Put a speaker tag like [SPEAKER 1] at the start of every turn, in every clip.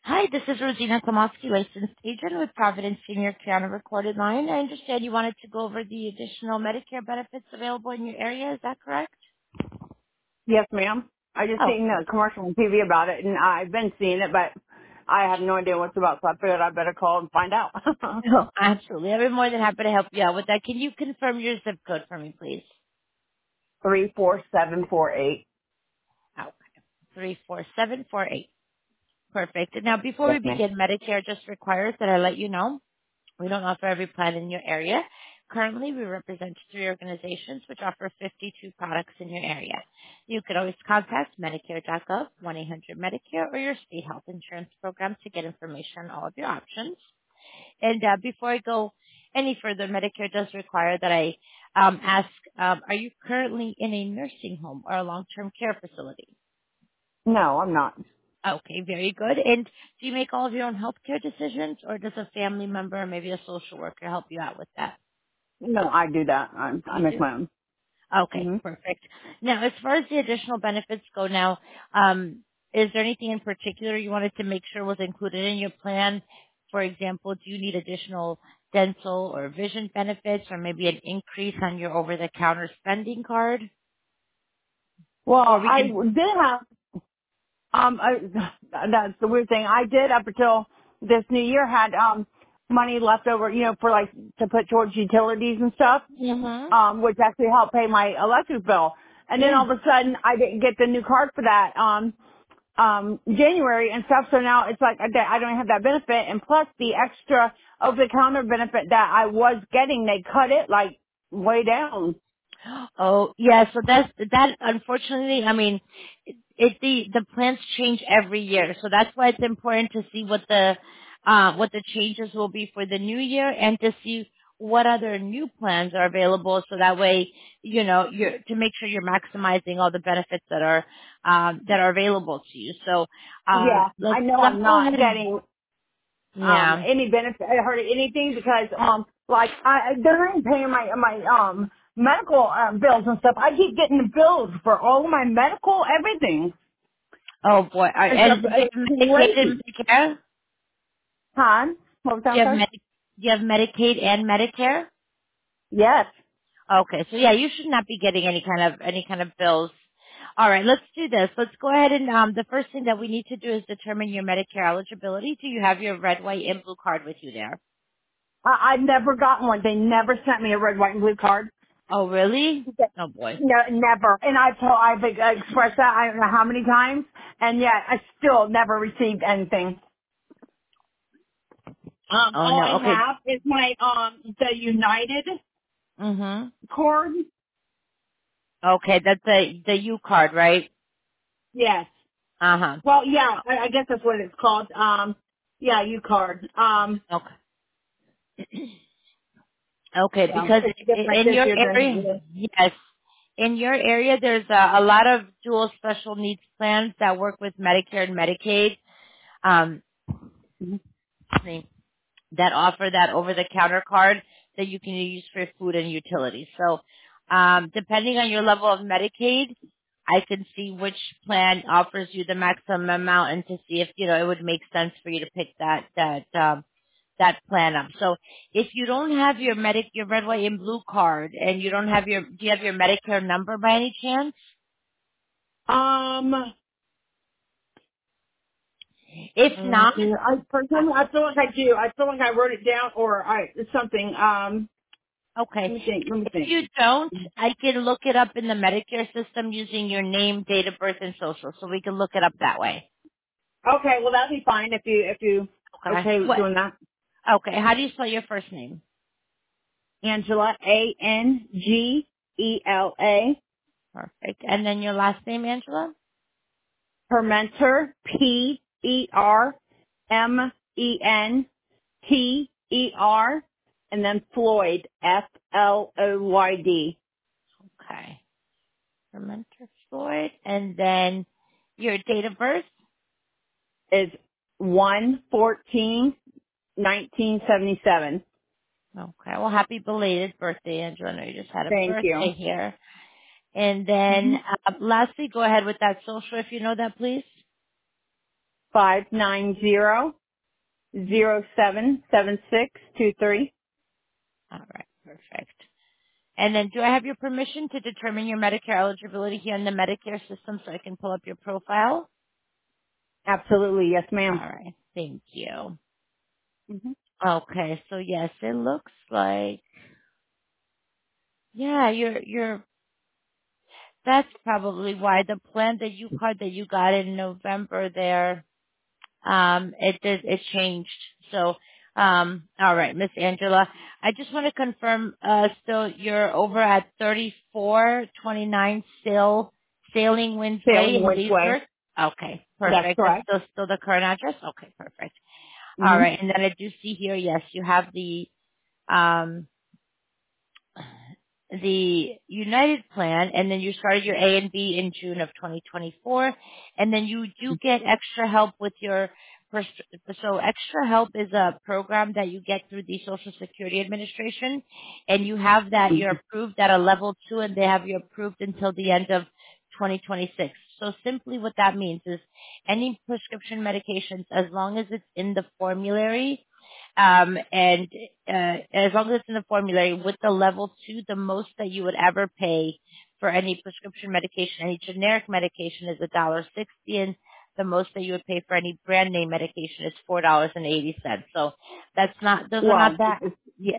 [SPEAKER 1] Hi, this is Rosina Klamoski, licensed agent with Providence Senior Care on a recorded line. I understand you wanted to go over the additional Medicare benefits available in your area. Is that correct?
[SPEAKER 2] Yes, ma'am. I just
[SPEAKER 1] Oh,
[SPEAKER 2] seen a commercial on TV about it, and I've been seeing it, but I have no idea what it's about, so I figured I'd better call and find out.
[SPEAKER 1] no, absolutely. I'd be more than happy to help you out with that. Can you confirm your zip code for me, please?
[SPEAKER 2] 34748.
[SPEAKER 1] 34748. Perfect. Now, before
[SPEAKER 2] Yes,
[SPEAKER 1] we
[SPEAKER 2] ma'am.
[SPEAKER 1] begin, Medicare just requires that I let you know we don't offer every plan in your area. Currently, we represent 3 organizations which offer 52 products in your area. You could always contact Medicare.gov, 1-800-Medicare, or your state health insurance program to get information on all of your options. And before I go any further, Medicare does require that I ask, are you currently in a nursing home or a long-term care facility?
[SPEAKER 2] No, I'm not.
[SPEAKER 1] Okay, very good. And do you make all of your own healthcare decisions, or does a family member or maybe a social worker help you out with that?
[SPEAKER 2] No, I do that. I
[SPEAKER 1] You
[SPEAKER 2] make
[SPEAKER 1] do?
[SPEAKER 2] my own.
[SPEAKER 1] Okay,
[SPEAKER 2] hmm
[SPEAKER 1] perfect. Now, as far as the additional benefits go now, is there anything in particular you wanted to make sure was included in your plan? For example, do you need additional dental or vision benefits, or maybe an increase on your over-the-counter spending card?
[SPEAKER 2] Well,
[SPEAKER 1] Or we
[SPEAKER 2] I
[SPEAKER 1] can...
[SPEAKER 2] did have, that's the weird thing. I did up until this new year had, money left over, for like, to put towards utilities and stuff.
[SPEAKER 1] Mm-hmm.
[SPEAKER 2] Which actually helped pay my electric bill. And then
[SPEAKER 1] Yeah.
[SPEAKER 2] all of a sudden, I didn't get the new card for that January and stuff. So now it's like I don't have that benefit, and plus the extra over the counter benefit that I was getting, they cut it like way down.
[SPEAKER 1] Oh, yeah. So that. Unfortunately, I mean, the plans change every year, so that's why it's important to see what the changes will be for the new year, and to see what other new plans are available. So that way, you're to make sure you're maximizing all the benefits that are available to you. So
[SPEAKER 2] Yeah, I know
[SPEAKER 1] let's
[SPEAKER 2] I'm
[SPEAKER 1] go
[SPEAKER 2] not
[SPEAKER 1] ahead and
[SPEAKER 2] getting
[SPEAKER 1] yeah.
[SPEAKER 2] any benefit. I heard anything because like they're not even paying my medical bills and stuff. I keep getting the bills for all of my medical everything.
[SPEAKER 1] Oh boy. And do you
[SPEAKER 2] It's
[SPEAKER 1] have Medicaid
[SPEAKER 2] crazy.
[SPEAKER 1] and Medicare?
[SPEAKER 2] Huh? What was
[SPEAKER 1] Do you
[SPEAKER 2] that,
[SPEAKER 1] have
[SPEAKER 2] sir?
[SPEAKER 1] Do you have Medicaid and Medicare?
[SPEAKER 2] Yes.
[SPEAKER 1] Okay, so yeah, you should not be getting any kind of bills. All right, let's do this. Let's go ahead and the first thing that we need to do is determine your Medicare eligibility. Do you have your red, white, and blue card with you there?
[SPEAKER 2] I've never gotten one. They never sent me a red, white, and blue card.
[SPEAKER 1] Oh, really?
[SPEAKER 2] Okay.
[SPEAKER 1] Oh boy.
[SPEAKER 2] No, never. And I've expressed that I don't know how many times, and yet I still never received anything.
[SPEAKER 1] Oh
[SPEAKER 2] All
[SPEAKER 1] no.
[SPEAKER 2] I
[SPEAKER 1] Okay.
[SPEAKER 2] have is my the United
[SPEAKER 1] Mhm.
[SPEAKER 2] cord.
[SPEAKER 1] Okay, that's the U card, right?
[SPEAKER 2] Yes.
[SPEAKER 1] Uh huh.
[SPEAKER 2] Well, yeah, I guess that's what it's called. Yeah, U card.
[SPEAKER 1] Okay. Okay,
[SPEAKER 2] Yeah,
[SPEAKER 1] because
[SPEAKER 2] it's just like
[SPEAKER 1] in
[SPEAKER 2] this
[SPEAKER 1] your
[SPEAKER 2] year.
[SPEAKER 1] area, yes, in your area, there's a lot of dual special needs plans that work with Medicare and Medicaid. Um, that offer that over-the-counter card that you can use for food and utilities. So, depending on your level of Medicaid, I can see which plan offers you the maximum amount, and to see if it would make sense for you to pick that plan up. So, if you don't have your red, white, and blue card, and you don't have do you have your Medicare number by any chance?
[SPEAKER 2] Um,
[SPEAKER 1] If not,
[SPEAKER 2] for some, I feel like I do. I feel like I wrote it down or something.
[SPEAKER 1] okay.
[SPEAKER 2] Let me think. Let me
[SPEAKER 1] If
[SPEAKER 2] think.
[SPEAKER 1] you don't, I can look it up in the Medicare system using your name, date of birth, and social, so we can look it up that way.
[SPEAKER 2] Okay, well that'd be fine if you
[SPEAKER 1] Okay.
[SPEAKER 2] okay with
[SPEAKER 1] What?
[SPEAKER 2] doing that.
[SPEAKER 1] Okay. How do you spell your first name?
[SPEAKER 2] Angela, Angela.
[SPEAKER 1] Perfect. And then your last name, Angela?
[SPEAKER 2] Permenter, Permenter, and then Floyd, Floyd,
[SPEAKER 1] Okay. Fermenter Floyd. And then your date of birth?
[SPEAKER 2] is 1/14/1977.
[SPEAKER 1] Okay. Well, happy belated birthday, Angela. I know you just had a
[SPEAKER 2] Thank you.
[SPEAKER 1] birthday here. And then lastly, go ahead with that social if you know that, please.
[SPEAKER 2] 590-077623.
[SPEAKER 1] All right, perfect. And then do I have your permission to determine your Medicare eligibility here in the Medicare system so I can pull up your profile?
[SPEAKER 2] Absolutely, yes,
[SPEAKER 1] All
[SPEAKER 2] ma'am.
[SPEAKER 1] right, thank you.
[SPEAKER 2] Hmm.
[SPEAKER 1] Okay, so yes, it looks like, yeah, that's probably why the plan that you card that you got in November there, it changed. So, all right, Miss Angela, I just want to confirm, still you're over at 3429 Sailing Winds Way
[SPEAKER 2] Sailing
[SPEAKER 1] in
[SPEAKER 2] Winds Way.
[SPEAKER 1] Leesburg? Okay,
[SPEAKER 2] That's
[SPEAKER 1] perfect. That's
[SPEAKER 2] correct.
[SPEAKER 1] still the current address? Okay, perfect. All
[SPEAKER 2] Hmm.
[SPEAKER 1] right, and then I do see here, yes, you have um, the United plan, and then you started your A and B in June of 2024, and then you do get extra help with your so extra help is a program that you get through the Social Security Administration, and you have that you're approved at a level 2, and they have you approved until the end of 2026. So simply what that means is any prescription medications, as long as it's in the formulary, and as long as it's in the formulary with the level 2, the most that you would ever pay for any prescription medication, any generic medication is $1.60, and the most that you would pay for any brand name medication is $4.80. So those are not
[SPEAKER 2] Well, that is,
[SPEAKER 1] yeah,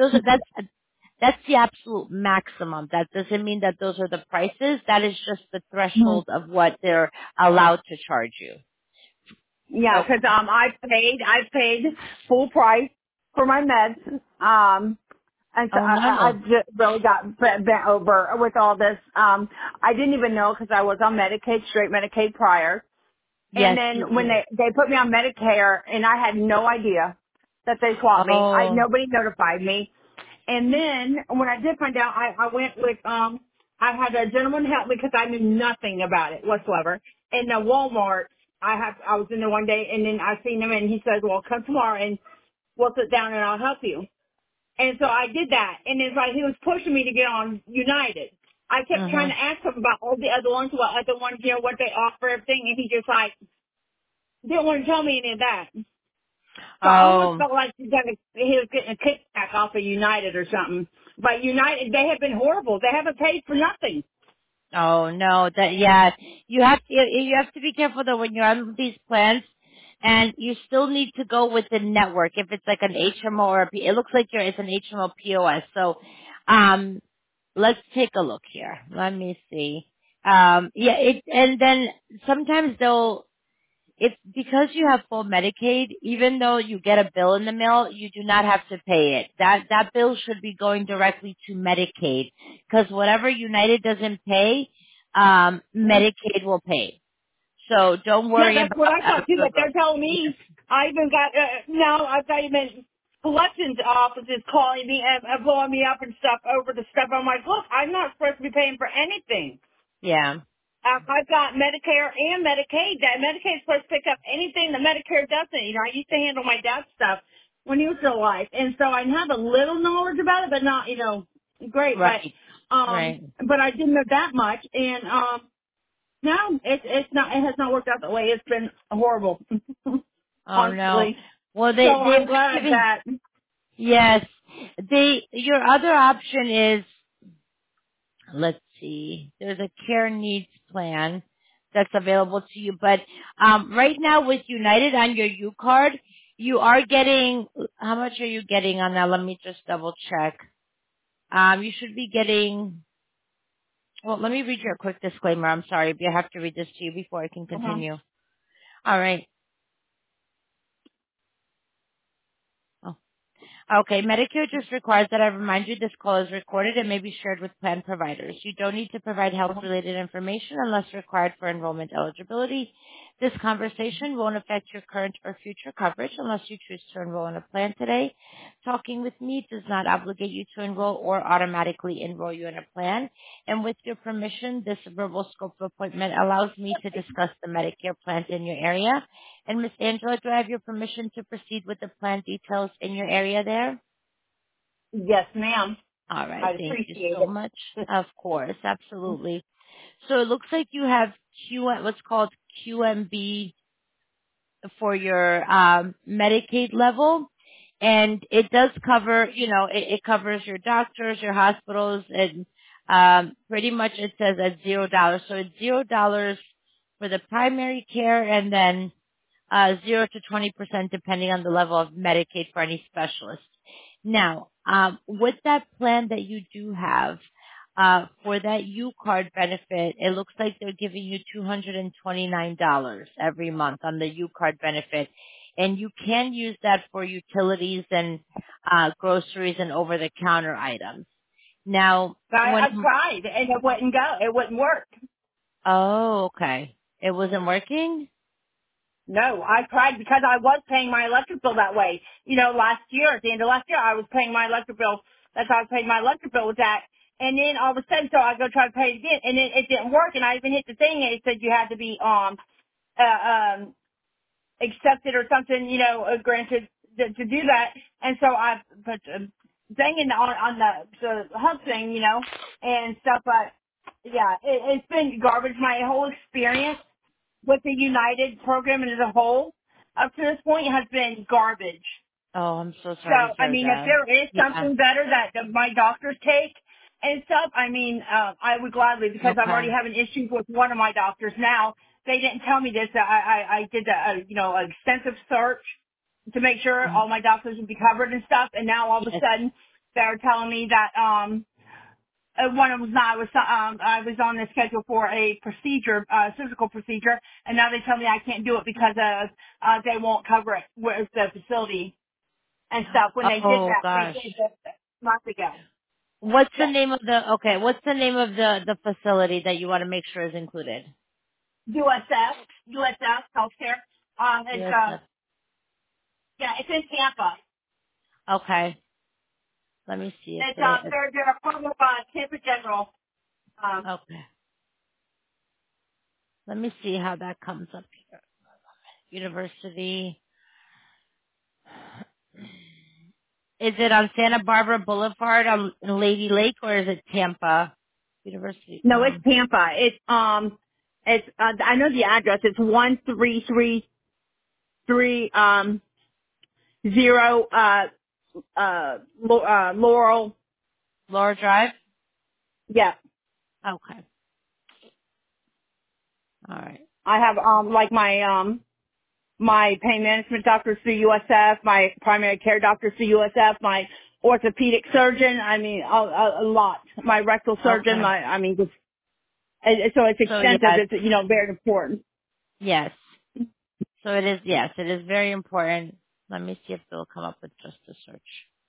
[SPEAKER 1] that's the absolute maximum. That doesn't mean that those are the prices. That is just the
[SPEAKER 2] mhm.
[SPEAKER 1] threshold of what they're allowed to charge you.
[SPEAKER 2] Yeah,
[SPEAKER 1] Oh,
[SPEAKER 2] 'cause I paid full price for my meds. And so
[SPEAKER 1] oh
[SPEAKER 2] I
[SPEAKER 1] no.
[SPEAKER 2] just really got bent over with all this. I didn't even know because I was on Medicaid, straight Medicaid prior. And
[SPEAKER 1] Yes,
[SPEAKER 2] then when
[SPEAKER 1] you.
[SPEAKER 2] they put me on Medicare, and I had no idea that they swapped me.
[SPEAKER 1] Oh.
[SPEAKER 2] Nobody notified me. And then when I did find out, I went with I had a gentleman help me because I knew nothing about it whatsoever. In the Walmart, I was in there one day, and then I seen him, and he says, "Well, come tomorrow, and we'll sit down, and I'll help you." And so I did that, and it's like he was pushing me to get on United. I kept trying
[SPEAKER 1] Mhm.
[SPEAKER 2] to ask him about all the other ones, what they offer, everything, and he just like didn't want to tell me any of that. So I almost
[SPEAKER 1] Oh.
[SPEAKER 2] felt like he was getting a kickback off of United or something. But United, they have been horrible. They haven't paid for nothing.
[SPEAKER 1] Oh no. That yeah. You have to be careful though when you're on these plans, and you still need to go with the network. If it's like an HMO or a P, it looks like it's an HMO POS. So, let's take a look here. Let me see. Yeah. And then sometimes they'll it's because you have full Medicaid, even though you get a bill in the mail, you do not have to pay it. That bill should be going directly to Medicaid, because whatever United doesn't pay, Medicaid will pay. So don't
[SPEAKER 2] Yeah,
[SPEAKER 1] worry
[SPEAKER 2] that's what
[SPEAKER 1] about
[SPEAKER 2] I thought too, but
[SPEAKER 1] the
[SPEAKER 2] they're telling
[SPEAKER 1] yes,
[SPEAKER 2] me I even got, now I've got even collections offices calling me and blowing me up and stuff over the stuff. I'm like, look, I'm not supposed to be paying for anything.
[SPEAKER 1] yeah,
[SPEAKER 2] I've got Medicare and Medicaid. That Medicaid's supposed to pick up anything that Medicare doesn't. You know, I used to handle my dad's stuff when he was still alive, and so I have a little knowledge about it, but not, great.
[SPEAKER 1] right, right.
[SPEAKER 2] But I didn't know that much, and no, it's not. It has not worked out that way. It's been horrible,
[SPEAKER 1] Oh no.
[SPEAKER 2] honestly.
[SPEAKER 1] Well,
[SPEAKER 2] So
[SPEAKER 1] they
[SPEAKER 2] I'm
[SPEAKER 1] are
[SPEAKER 2] glad
[SPEAKER 1] giving
[SPEAKER 2] that.
[SPEAKER 1] yes. Your other option is, let's see, there's a care needs plan that's available to you. But right now with United on your U card, you are getting, how much are you getting on that? Let me just double check. You should be getting, well, let me read you a quick disclaimer. I'm sorry, but I have to read this to you before I can
[SPEAKER 2] Uh-huh.
[SPEAKER 1] continue. All right. Okay, Medicare just requires that I remind you this call is recorded and may be shared with plan providers. You don't need to provide
[SPEAKER 2] Uh-huh.
[SPEAKER 1] health-related information unless required for enrollment eligibility. This conversation won't affect your current or future coverage unless you choose to enroll in a plan today. Talking with me does not obligate you to enroll or automatically enroll you in a plan. And with your permission, this verbal scope of appointment allows me to discuss the Medicare plans in your area. And Miss Angela, do I have your permission to proceed with the plan details in your area there?
[SPEAKER 2] Yes, ma'am.
[SPEAKER 1] All right.
[SPEAKER 2] I'd
[SPEAKER 1] Thank you
[SPEAKER 2] appreciate
[SPEAKER 1] so
[SPEAKER 2] it.
[SPEAKER 1] much. Of course. Absolutely. So it looks like you have what's called QMB for your Medicaid level, and it does cover, it covers your doctors, your hospitals, and pretty much it says at $0. So it's $0 for the primary care, and then 0 to 20% depending on the level of Medicaid for any specialist. Now, with that plan that you do have, for that U card benefit, it looks like they're giving you $229 every month on the U card benefit. And you can use that for utilities and groceries and over the counter items. Now,
[SPEAKER 2] I tried and it wouldn't go. It wouldn't work.
[SPEAKER 1] oh, okay. It wasn't working?
[SPEAKER 2] No, I tried because I was paying my electric bill that way. Last year, at the end of last year, I was paying my electric bill. That's how I paid my electric bill with that. And then all of a sudden, so I go try to pay it again, and then it didn't work. And I even hit the thing, and it said you had to be accepted or something, granted to do that. And so I put a thing on the hub thing, and stuff. But yeah, it's been garbage. My whole experience with the United program as a whole up to this point has been garbage.
[SPEAKER 1] Oh, I'm so
[SPEAKER 2] So,
[SPEAKER 1] sorry to
[SPEAKER 2] I
[SPEAKER 1] hear
[SPEAKER 2] mean, if
[SPEAKER 1] that.
[SPEAKER 2] there is
[SPEAKER 1] Yeah.
[SPEAKER 2] something better that my doctors take and stuff, I mean, I would gladly, because I'm already
[SPEAKER 1] Okay.
[SPEAKER 2] having issues with one of my doctors now. They didn't tell me this. I did an extensive search to make sure all my doctors would be covered and stuff. And now all of a
[SPEAKER 1] Yes.
[SPEAKER 2] sudden they're telling me that, one of them was not. I was on the schedule for a procedure, surgical procedure, and now they tell me I can't do it because they won't cover it with the facility and stuff. When they did
[SPEAKER 1] Oh
[SPEAKER 2] that, they
[SPEAKER 1] gosh.
[SPEAKER 2] did that months ago.
[SPEAKER 1] What's the
[SPEAKER 2] Yeah.
[SPEAKER 1] name of what's the name of the facility that you want to make sure is included?
[SPEAKER 2] USF Healthcare. It's
[SPEAKER 1] Yes.
[SPEAKER 2] it's in Tampa.
[SPEAKER 1] Okay. Let me see if
[SPEAKER 2] It's
[SPEAKER 1] they,
[SPEAKER 2] they're a part of Tampa General.
[SPEAKER 1] okay. Let me see how that comes up here. University. Is it on Santa Barbara Boulevard on Lady Lake, or is it Tampa University?
[SPEAKER 2] No, it's Tampa. It's I know the address. It's 1333 zero Laurel.
[SPEAKER 1] Laura Drive?
[SPEAKER 2] Yeah,
[SPEAKER 1] Okay. All right.
[SPEAKER 2] I have like my pain management doctors through USF, my primary care doctors through USF, my orthopedic surgeon. I mean, a lot. My rectal surgeon.
[SPEAKER 1] Okay.
[SPEAKER 2] Just so it's
[SPEAKER 1] So
[SPEAKER 2] extensive.
[SPEAKER 1] yes,
[SPEAKER 2] It's very important.
[SPEAKER 1] yes. So it is, yes, it is very important. Let me see if they'll come up with just a search.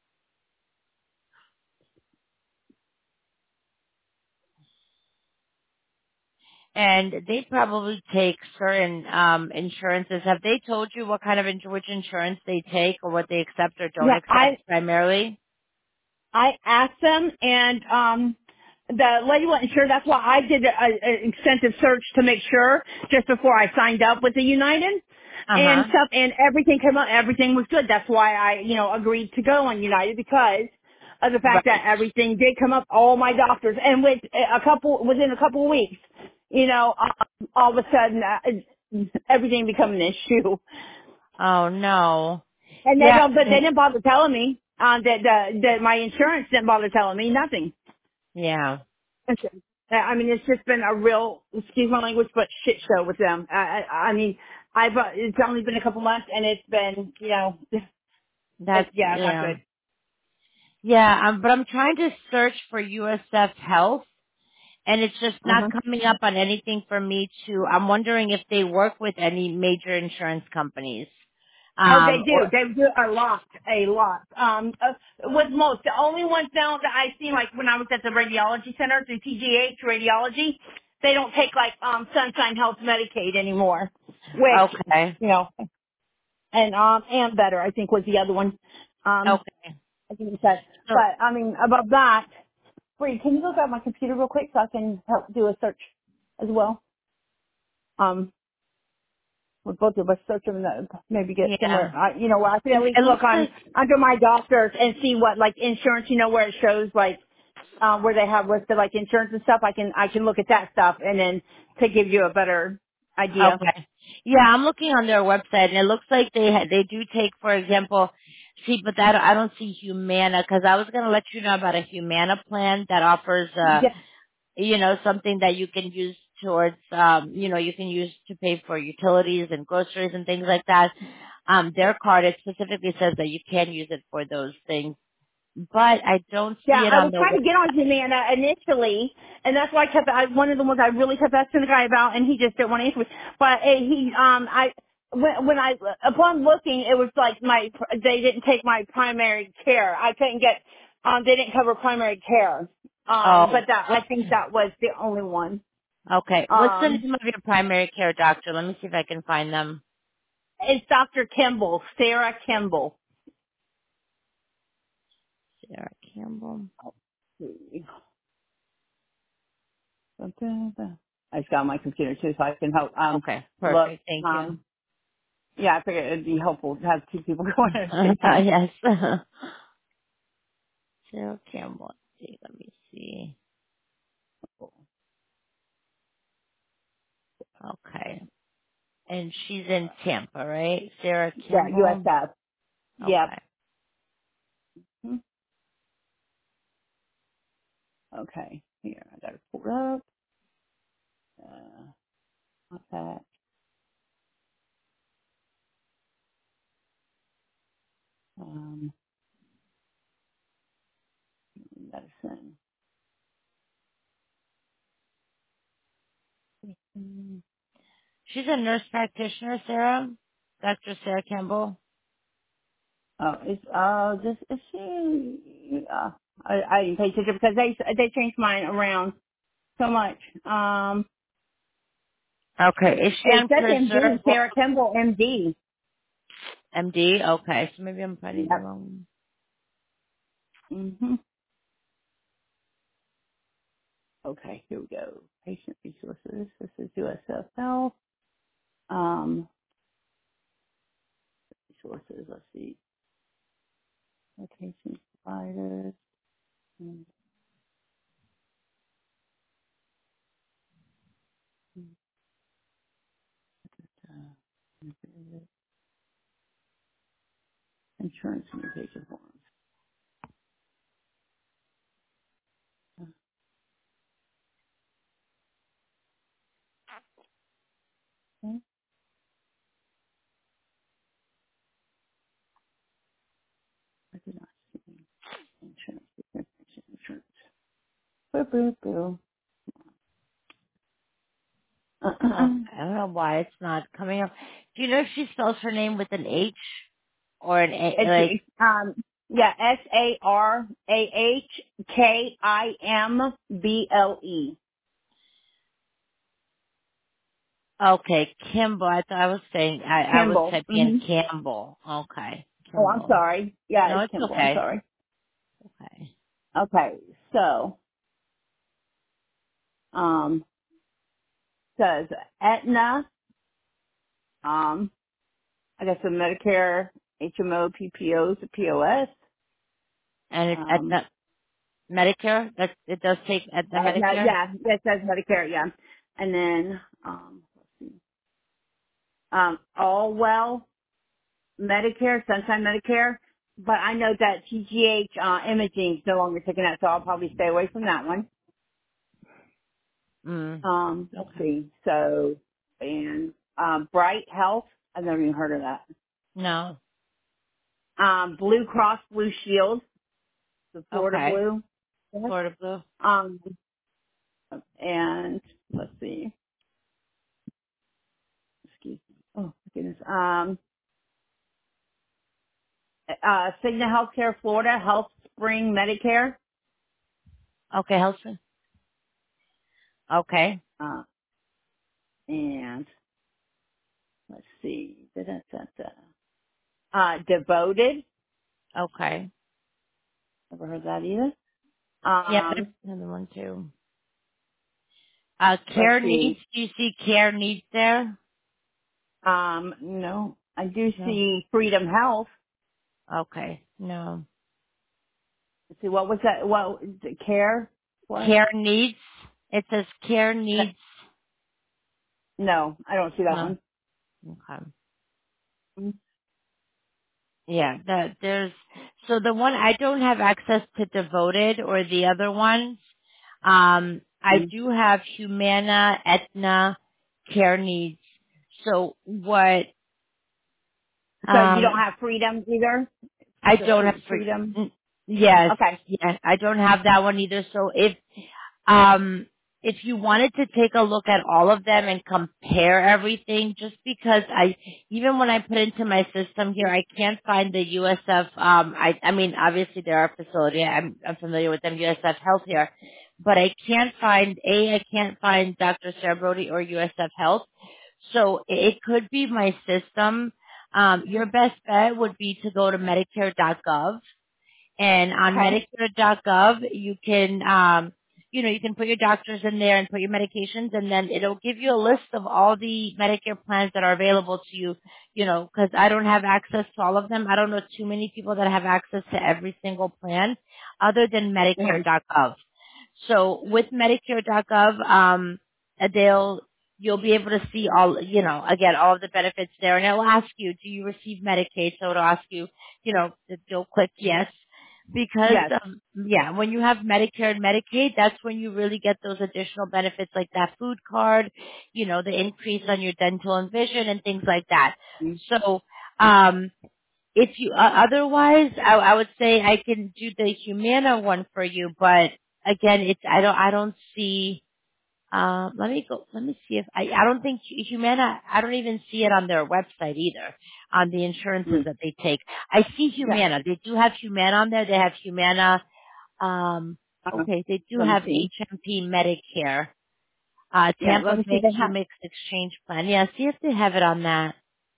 [SPEAKER 1] And they probably take certain insurances. Have they told you what kind of which insurance they take or what they accept or don't
[SPEAKER 2] Yeah,
[SPEAKER 1] accept primarily?
[SPEAKER 2] I asked them, and the lady wasn't sure. That's why I did an extensive search to make sure just before I signed up with the United
[SPEAKER 1] Uh
[SPEAKER 2] and
[SPEAKER 1] huh.
[SPEAKER 2] stuff. And everything came out. Everything was good. That's why I, agreed to go on United, because of the fact that
[SPEAKER 1] Right.
[SPEAKER 2] everything did come up. All my doctors, and within a couple of weeks, all of a sudden, everything become an issue.
[SPEAKER 1] Oh no.
[SPEAKER 2] And
[SPEAKER 1] Yeah.
[SPEAKER 2] but they didn't bother telling me that my insurance didn't bother telling me nothing.
[SPEAKER 1] Yeah.
[SPEAKER 2] Okay. I mean, it's just been a real, excuse my language, but shit show with them. I mean, it's only been a couple months, and it's been,
[SPEAKER 1] That's
[SPEAKER 2] not
[SPEAKER 1] yeah.
[SPEAKER 2] good.
[SPEAKER 1] Yeah. But I'm trying to search for USF Health, and it's just not
[SPEAKER 2] Uh-huh.
[SPEAKER 1] coming up on anything for me to. I'm wondering if they work with any major insurance companies.
[SPEAKER 2] Oh, they do.
[SPEAKER 1] Or
[SPEAKER 2] They do a lot. With most, the only ones now that I've seen, like when I was at the radiology center, the TGH radiology, they don't take like, Sunshine Health Medicaid anymore, which,
[SPEAKER 1] okay.
[SPEAKER 2] and better, I think was the other one.
[SPEAKER 1] Okay.
[SPEAKER 2] I think it said.
[SPEAKER 1] So
[SPEAKER 2] But I mean, above that, wait, can you look at my computer real quick so I can help do a search as well? With both of us search them and maybe get somewhere,
[SPEAKER 1] yeah.
[SPEAKER 2] where I can at least
[SPEAKER 1] It
[SPEAKER 2] look
[SPEAKER 1] looks
[SPEAKER 2] on
[SPEAKER 1] like
[SPEAKER 2] under my doctors and see what like insurance, where it shows like where they have listed like insurance and stuff. I can look at that stuff and then to give you a better idea.
[SPEAKER 1] okay. Yeah, I'm looking on their website, and it looks like they do take, for example, see, but that I don't see Humana because I was going to let you know about a Humana plan that offers,
[SPEAKER 2] Yeah,
[SPEAKER 1] something that you can use towards, you can use to pay for utilities and groceries and things like that. Their card, it specifically says that you can use it for those things, but I don't
[SPEAKER 2] yeah.
[SPEAKER 1] see it
[SPEAKER 2] I
[SPEAKER 1] on
[SPEAKER 2] was
[SPEAKER 1] the
[SPEAKER 2] trying to get on Humana initially, and that's why one of the ones I really kept asking the guy about, and he just didn't want to answer me. But when I upon looking, it was like they didn't take my primary care. I couldn't get they didn't cover primary care.
[SPEAKER 1] Oh,
[SPEAKER 2] But I think that was the only one.
[SPEAKER 1] okay. What's the
[SPEAKER 2] Um,
[SPEAKER 1] name of your primary care doctor? Let me see if I can find them.
[SPEAKER 2] it's Dr. Kimball, Sarah Kimball.
[SPEAKER 1] Sarah Campbell.
[SPEAKER 2] I just got on my computer too, so I can help
[SPEAKER 1] Okay,
[SPEAKER 2] look.
[SPEAKER 1] perfect. Thank you.
[SPEAKER 2] Yeah, I figured it'd be helpful to have two people going at the same time.
[SPEAKER 1] Yes. Sarah Campbell. Let's see, let me see. Okay. And she's in Tampa, right? Sarah
[SPEAKER 2] Yeah,
[SPEAKER 1] Campbell.
[SPEAKER 2] USF. Yep.
[SPEAKER 1] Okay.
[SPEAKER 2] Hmm. Okay. Here, I got to pull it up. What's that? Um, medicine. Hmm.
[SPEAKER 1] She's a nurse practitioner, Sarah. Dr. Sarah Campbell.
[SPEAKER 2] Oh, this is she? I didn't pay attention because they changed mine around so much.
[SPEAKER 1] Okay. Is she
[SPEAKER 2] It
[SPEAKER 1] on
[SPEAKER 2] says MD,
[SPEAKER 1] Preserve
[SPEAKER 2] Sarah Kimball, MD.
[SPEAKER 1] MD? Okay. So maybe I'm finding the
[SPEAKER 2] Yep.
[SPEAKER 1] wrong
[SPEAKER 2] Mhm. Okay, here we go. Patient resources. This is USF Health. Um, resources. Let's see. Location providers. Mm, uh, insurance communication forms. Okay. I did not see insurance. Insurance. Boo, boo, boo.
[SPEAKER 1] one. Okay. I don't know why it's not coming up. Do you know if she spells her name with an H or an A, like,
[SPEAKER 2] It's yeah, SARAHKIMBLE.
[SPEAKER 1] okay, Kimball. I thought I was saying, I was
[SPEAKER 2] Kimball.
[SPEAKER 1] typing in
[SPEAKER 2] Mm-hmm.
[SPEAKER 1] Campbell. Okay.
[SPEAKER 2] Oh, I'm
[SPEAKER 1] Kimball.
[SPEAKER 2] sorry. Yeah,
[SPEAKER 1] No,
[SPEAKER 2] it's
[SPEAKER 1] it's
[SPEAKER 2] Kimball. I'm
[SPEAKER 1] okay.
[SPEAKER 2] sorry.
[SPEAKER 1] Okay.
[SPEAKER 2] Okay, so says Aetna, I guess the Medicare, HMO, PPOs, the POS.
[SPEAKER 1] And it's at
[SPEAKER 2] Um,
[SPEAKER 1] the Medicare? It does take at the Medicare?
[SPEAKER 2] yeah, it says Medicare, yeah. And then, let's see, All Well Medicare, Sunshine Medicare. But I know that TGH imaging is no longer taking that, so I'll probably stay away from that one.
[SPEAKER 1] Mm.
[SPEAKER 2] Let's
[SPEAKER 1] Okay.
[SPEAKER 2] see. So, and Bright Health, I've never even heard of that.
[SPEAKER 1] No.
[SPEAKER 2] Blue Cross Blue Shield, the Florida
[SPEAKER 1] Okay.
[SPEAKER 2] Blue. Yes.
[SPEAKER 1] Florida Blue.
[SPEAKER 2] Um, and let's see. Excuse me. Oh my goodness. Cigna Healthcare Florida, Health Spring Medicare.
[SPEAKER 1] Okay, Helson. Okay.
[SPEAKER 2] Uh, and let's see. Devoted.
[SPEAKER 1] Okay.
[SPEAKER 2] Never heard that either.
[SPEAKER 1] Yeah, there's another one too.
[SPEAKER 2] Let's
[SPEAKER 1] Care needs.
[SPEAKER 2] see.
[SPEAKER 1] Do you see care needs there?
[SPEAKER 2] No, I do
[SPEAKER 1] No.
[SPEAKER 2] see Freedom Health.
[SPEAKER 1] Okay. No.
[SPEAKER 2] Let's see, what was that? What the care? What?
[SPEAKER 1] Care needs. It says care needs.
[SPEAKER 2] No, I don't see that
[SPEAKER 1] No.
[SPEAKER 2] one.
[SPEAKER 1] Okay.
[SPEAKER 2] Mm,
[SPEAKER 1] Yeah, so the one I don't have access to Devoted or the other ones. I
[SPEAKER 2] mm.
[SPEAKER 1] do have Humana, Aetna, Care Needs. So what,
[SPEAKER 2] So you don't
[SPEAKER 1] um,
[SPEAKER 2] have freedom either?
[SPEAKER 1] I
[SPEAKER 2] The
[SPEAKER 1] don't have,
[SPEAKER 2] freedom?
[SPEAKER 1] yes,
[SPEAKER 2] Okay.
[SPEAKER 1] yes, I don't have that one either. So Um, if you wanted to take a look at all of them and compare everything, just because even when I put into my system here, I can't find the USF. I mean, obviously they're our facility. I'm familiar with them, USF Health here, but I can't find I can't find Dr. Sarah Brody or USF Health. So it could be my system. Your best bet would be to go to Medicare.gov, and on
[SPEAKER 2] Okay.
[SPEAKER 1] Medicare.gov, you can, you can put your doctors in there and put your medications, and then it'll give you a list of all the Medicare plans that are available to you, because I don't have access to all of them. I don't know too many people that have access to every single plan other than
[SPEAKER 2] Uh-huh.
[SPEAKER 1] Medicare.gov. So with Medicare.gov, you'll be able to see all, again, all of the benefits there, and it'll ask you, do you receive Medicaid? So it'll ask you, you'll click yes. Because,
[SPEAKER 2] Yes.
[SPEAKER 1] yeah, when you have Medicare and Medicaid, that's when you really get those additional benefits like that food card, the increase on your dental and vision and things like that.
[SPEAKER 2] Mm.
[SPEAKER 1] So, if you, otherwise, I would say I can do the Humana one for you, but again, I don't see, let me see if, I don't think Humana, I don't even see it on their website either, on the insurances
[SPEAKER 2] Mm.
[SPEAKER 1] that they take. I see
[SPEAKER 2] Yeah.
[SPEAKER 1] Humana. They do have Humana on there. They have Humana,
[SPEAKER 2] Uh-huh.
[SPEAKER 1] okay, they do
[SPEAKER 2] Let me
[SPEAKER 1] have
[SPEAKER 2] see.
[SPEAKER 1] HMP Medicare,
[SPEAKER 2] Yeah,
[SPEAKER 1] Tampa
[SPEAKER 2] let me see.
[SPEAKER 1] Bay
[SPEAKER 2] They have,
[SPEAKER 1] Humix Exchange Plan. Yeah, see if they have it on that.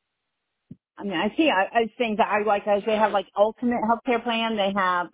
[SPEAKER 2] I mean, I see, I think that I like, as they have like ultimate healthcare plan. They have,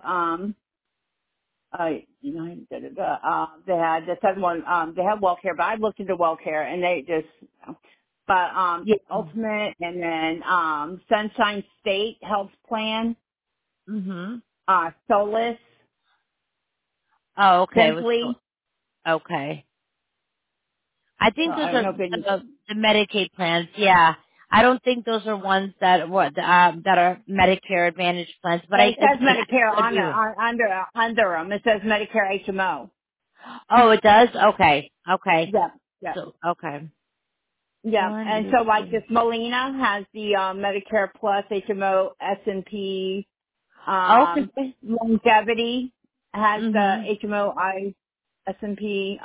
[SPEAKER 2] da, da, da, they had the second one, they have WellCare, but I looked into WellCare and they just, but,
[SPEAKER 1] Yeah.
[SPEAKER 2] ultimate and then, Sunshine State Health Plan,
[SPEAKER 1] Mhm.
[SPEAKER 2] Solace,
[SPEAKER 1] Oh, okay.
[SPEAKER 2] Simply.
[SPEAKER 1] Okay. I
[SPEAKER 2] So
[SPEAKER 1] think those
[SPEAKER 2] I don't
[SPEAKER 1] are
[SPEAKER 2] know if it,
[SPEAKER 1] the Medicaid plans. Yeah. I don't think those are ones that are Medicare Advantage plans. But
[SPEAKER 2] well,
[SPEAKER 1] I
[SPEAKER 2] it says
[SPEAKER 1] again,
[SPEAKER 2] Medicare
[SPEAKER 1] I could
[SPEAKER 2] on
[SPEAKER 1] be
[SPEAKER 2] the,
[SPEAKER 1] wrong.
[SPEAKER 2] under them. It says Medicare HMO.
[SPEAKER 1] Oh, it does. Okay. Okay.
[SPEAKER 2] Yeah, yeah.
[SPEAKER 1] So okay.
[SPEAKER 2] Yeah,
[SPEAKER 1] One
[SPEAKER 2] and
[SPEAKER 1] is
[SPEAKER 2] so like this Molina has the Medicare Plus HMO S&P
[SPEAKER 1] okay.
[SPEAKER 2] longevity has
[SPEAKER 1] Mhm.
[SPEAKER 2] the HMO S&P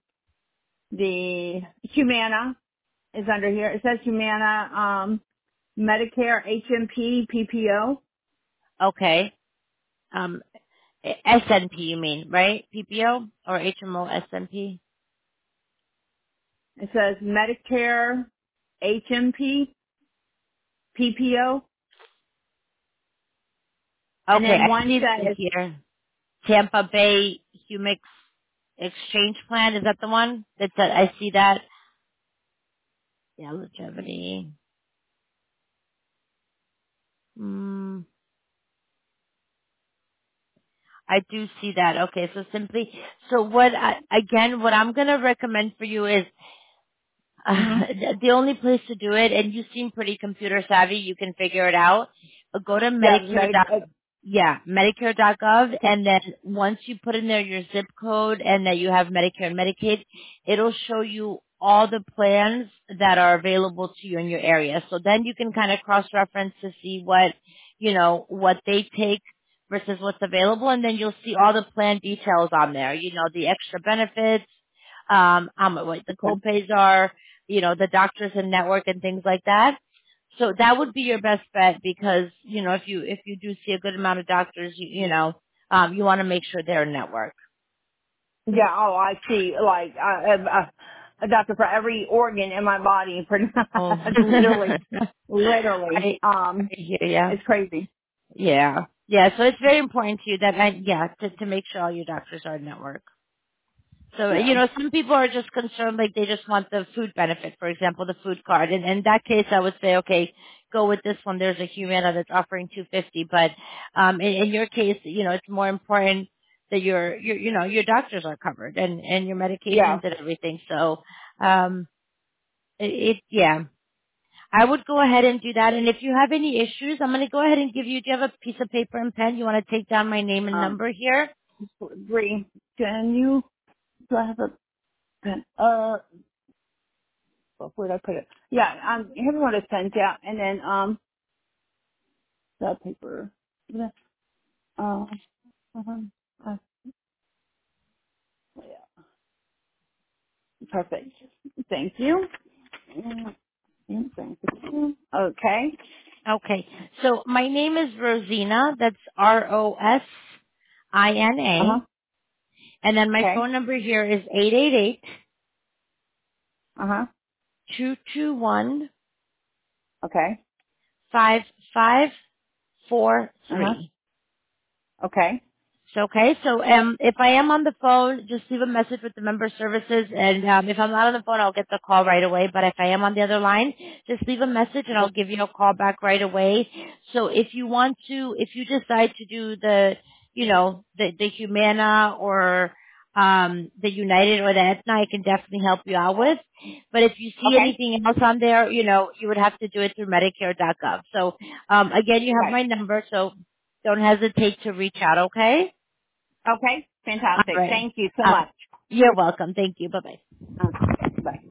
[SPEAKER 2] the Humana is under here. It says Humana Medicare HMP PPO.
[SPEAKER 1] Okay. Um, SNP, you mean, right? PPO or HMO SNP?
[SPEAKER 2] It says Medicare HMP PPO, and
[SPEAKER 1] Okay,
[SPEAKER 2] then
[SPEAKER 1] I
[SPEAKER 2] one
[SPEAKER 1] see that
[SPEAKER 2] says
[SPEAKER 1] here. Tampa Bay Humix Exchange Plan, is that the one? I see that. Yeah, longevity. Mm, I do see that. Okay, so what I'm going to recommend for you is
[SPEAKER 2] mhm.
[SPEAKER 1] the only place to do it, and you seem pretty computer savvy, you can figure it out. Go to
[SPEAKER 2] Yeah,
[SPEAKER 1] Medicare.gov, and then once you put in there your zip code and that you have Medicare and Medicaid, it'll show you all the plans that are available to you in your area. So then you can kind of cross-reference to see what they take versus what's available, and then you'll see all the plan details on there. The extra benefits, what the
[SPEAKER 2] okay.
[SPEAKER 1] co-pays are, the doctors and network and things like that. So that would be your best bet because, if you do see a good amount of doctors, you want to make sure they're in network.
[SPEAKER 2] Yeah, oh, I see. Like, a doctor for every organ in my body, pretty much.
[SPEAKER 1] Oh.
[SPEAKER 2] Literally.
[SPEAKER 1] I hear ya.
[SPEAKER 2] It's crazy.
[SPEAKER 1] Yeah. Yeah. So it's very important to you that, to make sure all your doctors are in network. So,
[SPEAKER 2] Yeah.
[SPEAKER 1] some people are just concerned, like they just want the food benefit, for example, the food card. And in that case, I would say, okay, go with this one. There's a Humana that's offering 250. But, in your case, it's more important that your doctors are covered and your
[SPEAKER 2] Yeah.
[SPEAKER 1] medications and everything. So, yeah. I would go ahead and do that. And if you have any issues, I'm going to go ahead and give you, do you have a piece of paper and pen? You want to take down my name and number here?
[SPEAKER 2] Bree, can you, do I have a pen? Where'd I put it? Yeah, here's what I sent out, and then, that paper. Yeah, uh, uh, yeah, perfect. Thank you. Thank you. Okay.
[SPEAKER 1] Okay. So my name is Rosina. That's Rosina.
[SPEAKER 2] Uh-huh.
[SPEAKER 1] And then my
[SPEAKER 2] Okay.
[SPEAKER 1] phone number here is 888
[SPEAKER 2] Uh-huh.
[SPEAKER 1] 221
[SPEAKER 2] Okay.
[SPEAKER 1] 5543.
[SPEAKER 2] Uh-huh. Okay.
[SPEAKER 1] So, okay, so if I am on the phone, just leave a message with the member services, and if I'm not on the phone, I'll get the call right away. But if I am on the other line, just leave a message, and I'll
[SPEAKER 2] Okay.
[SPEAKER 1] give you a call back right away. So if you want to, if you decide to do the, the Humana or the United or the Aetna, I can definitely help you out with. But if you see
[SPEAKER 2] Okay.
[SPEAKER 1] anything else on there, you would have to do it through Medicare.gov. So again, you have
[SPEAKER 2] Okay.
[SPEAKER 1] my number, so don't hesitate to reach out. Okay.
[SPEAKER 2] Okay.
[SPEAKER 1] All
[SPEAKER 2] Fantastic.
[SPEAKER 1] right.
[SPEAKER 2] Thank you so
[SPEAKER 1] Uh,
[SPEAKER 2] much.
[SPEAKER 1] you're welcome. Thank you. Bye-bye.
[SPEAKER 2] Okay. Bye.